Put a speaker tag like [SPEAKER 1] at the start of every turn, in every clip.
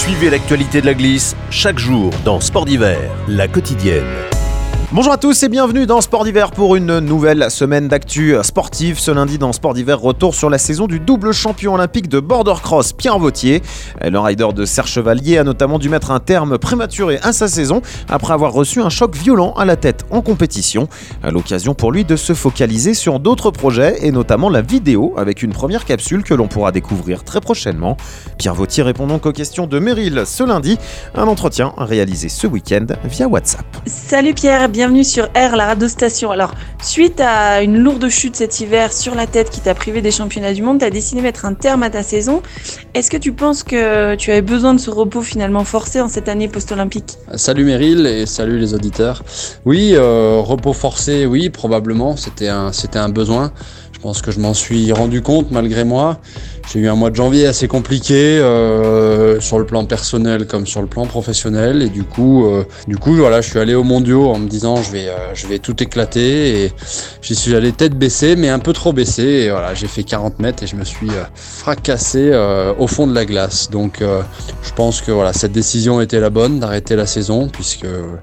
[SPEAKER 1] Suivez l'actualité de la glisse chaque jour dans Sport d'hiver, la quotidienne.
[SPEAKER 2] Bonjour à tous et bienvenue dans Sport d'hiver pour une nouvelle semaine d'actu sportive. Ce lundi dans Sport d'hiver, retour sur la saison du double champion olympique de border cross Pierre Vautier. Le rider de Serre-Chevalier a notamment dû mettre un terme prématuré à sa saison après avoir reçu un choc violent à la tête en compétition. L'occasion pour lui de se focaliser sur d'autres projets et notamment la vidéo avec une première capsule que l'on pourra découvrir très prochainement. Pierre Vautier répond donc aux questions de Meryl ce lundi. Un entretien réalisé ce week-end via WhatsApp.
[SPEAKER 3] Salut Pierre, bienvenue sur R, la radio station. Alors, suite à une lourde chute cet hiver sur la tête qui t'a privé des championnats du monde, t'as décidé de mettre un terme à ta saison. Est-ce que tu penses que tu avais besoin de ce repos finalement forcé en cette année post-olympique ?
[SPEAKER 4] Salut Meryl et salut les auditeurs. Oui, repos forcé, oui, probablement, c'était un besoin. Je pense que je m'en suis rendu compte malgré moi. J'ai eu un mois de janvier assez compliqué sur le plan personnel comme sur le plan professionnel et du coup voilà, je suis allé aux mondiaux en me disant je vais tout éclater et j'y suis allé tête baissée mais un peu trop baissé et voilà, j'ai fait 40 mètres et je me suis fracassé au fond de la glace. Donc je pense que voilà, cette décision était la bonne d'arrêter la saison puisque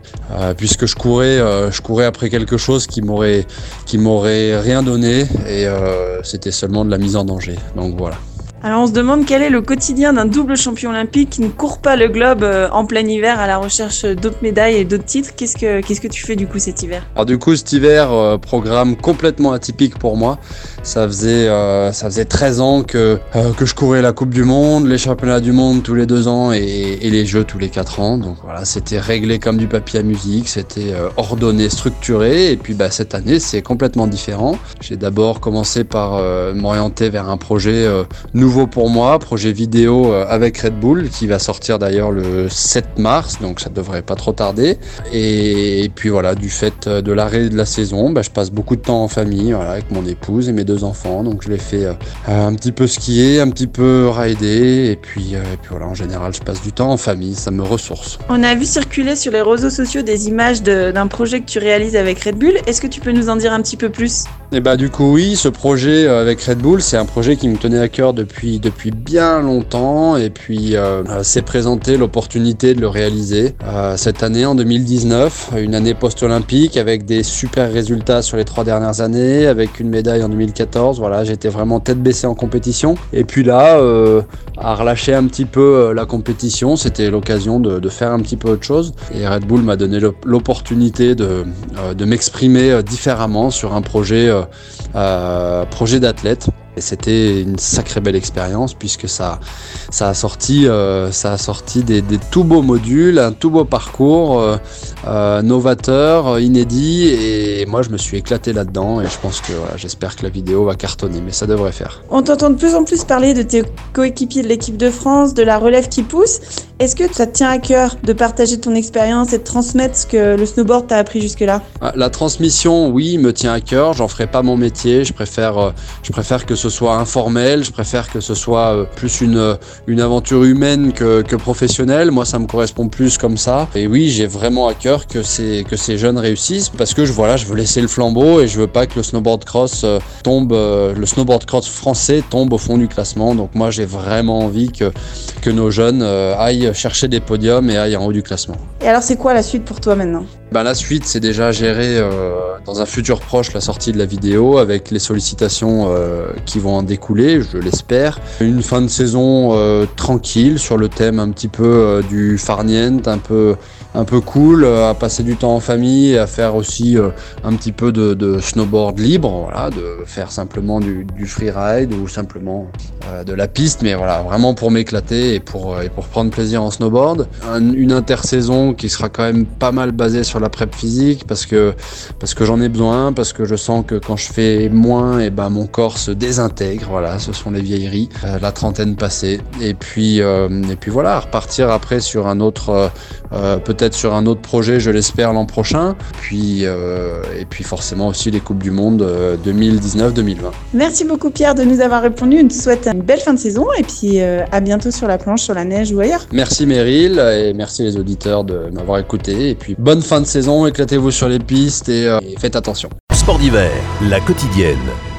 [SPEAKER 4] je courais après quelque chose qui m'aurait rien donné et c'était seulement de la mise en danger. Donc voilà.
[SPEAKER 3] Alors on se demande quel est le quotidien d'un double champion olympique qui ne court pas le globe en plein hiver à la recherche d'autres médailles et d'autres titres. Qu'est-ce que tu fais du coup cet hiver ?
[SPEAKER 4] Alors du coup cet hiver, programme complètement atypique pour moi. Ça faisait 13 ans que je courais la Coupe du Monde, les championnats du monde tous les 2 ans et les Jeux tous les 4 ans. Donc voilà, c'était réglé comme du papier à musique, c'était ordonné, structuré. Et puis cette année c'est complètement différent. J'ai d'abord commencé par m'orienter vers un projet nouveau pour moi, projet vidéo avec Red Bull qui va sortir d'ailleurs le 7 mars, donc ça devrait pas trop tarder. Et puis voilà, du fait de l'arrêt de la saison, je passe beaucoup de temps en famille, voilà, avec mon épouse et mes 2 enfants, donc je les fais un petit peu skier, un petit peu rider, et puis voilà, en général je passe du temps en famille, ça me ressource.
[SPEAKER 3] On a vu circuler sur les réseaux sociaux des images d'un projet que tu réalises avec Red Bull, est-ce que tu peux nous en dire un petit peu plus ?
[SPEAKER 4] Et du coup oui, ce projet avec Red Bull, c'est un projet qui me tenait à cœur depuis bien longtemps et puis s'est présenté l'opportunité de le réaliser cette année en 2019, une année post-olympique avec des super résultats sur les 3 dernières années, avec une médaille en 2014, voilà, j'étais vraiment tête baissée en compétition et puis là à relâcher un petit peu la compétition, c'était l'occasion de faire un petit peu autre chose et Red Bull m'a donné l'opportunité de m'exprimer différemment sur un projet d'athlète. Et c'était une sacrée belle expérience puisque ça a sorti des tout beaux modules, un tout beau parcours novateur, inédit et moi je me suis éclaté là-dedans et je pense que voilà, j'espère que la vidéo va cartonner mais ça devrait faire.
[SPEAKER 3] On t'entend de plus en plus parler de tes coéquipiers de l'équipe de France, de la relève qui pousse. Est-ce que ça te tient à cœur de partager ton expérience et de transmettre ce que le snowboard t'a appris jusque-là ?
[SPEAKER 4] La transmission, oui, me tient à cœur. J'en ferai pas mon métier. Je préfère que ce soit informel. Je préfère que ce soit plus une aventure humaine que professionnelle. Moi, ça me correspond plus comme ça. Et oui, j'ai vraiment à cœur que ces jeunes réussissent parce que je veux laisser le flambeau et je veux pas que le snowboard cross le snowboard cross français tombe au fond du classement. Donc moi, j'ai vraiment envie que nos jeunes aillent chercher des podiums et aillent en haut du classement.
[SPEAKER 3] Et alors c'est quoi la suite pour toi maintenant ?
[SPEAKER 4] La suite, c'est déjà gérer dans un futur proche la sortie de la vidéo avec les sollicitations qui vont en découler, je l'espère. Une fin de saison tranquille sur le thème un petit peu du farniente, un peu cool, à passer du temps en famille et à faire aussi un petit peu de snowboard libre, voilà, de faire simplement du freeride ou simplement de la piste, mais voilà, vraiment pour m'éclater et pour prendre plaisir en snowboard. Une intersaison qui sera quand même pas mal basée sur la prep physique parce que j'en ai besoin, parce que je sens que quand je fais moins, mon corps se désintègre, voilà, ce sont les vieilleries, la trentaine passée, et puis voilà, repartir après sur un autre, peut-être sur un autre projet, je l'espère l'an prochain, et puis forcément aussi les Coupes du Monde 2019-2020.
[SPEAKER 3] Merci beaucoup Pierre de nous avoir répondu, on te souhaite une belle fin de saison et puis à bientôt sur la planche, sur la neige ou ailleurs.
[SPEAKER 4] Merci Meryl et merci les auditeurs de m'avoir écouté et puis bonne fin de saison, éclatez-vous sur les pistes et faites attention.
[SPEAKER 1] Sport d'hiver, la quotidienne.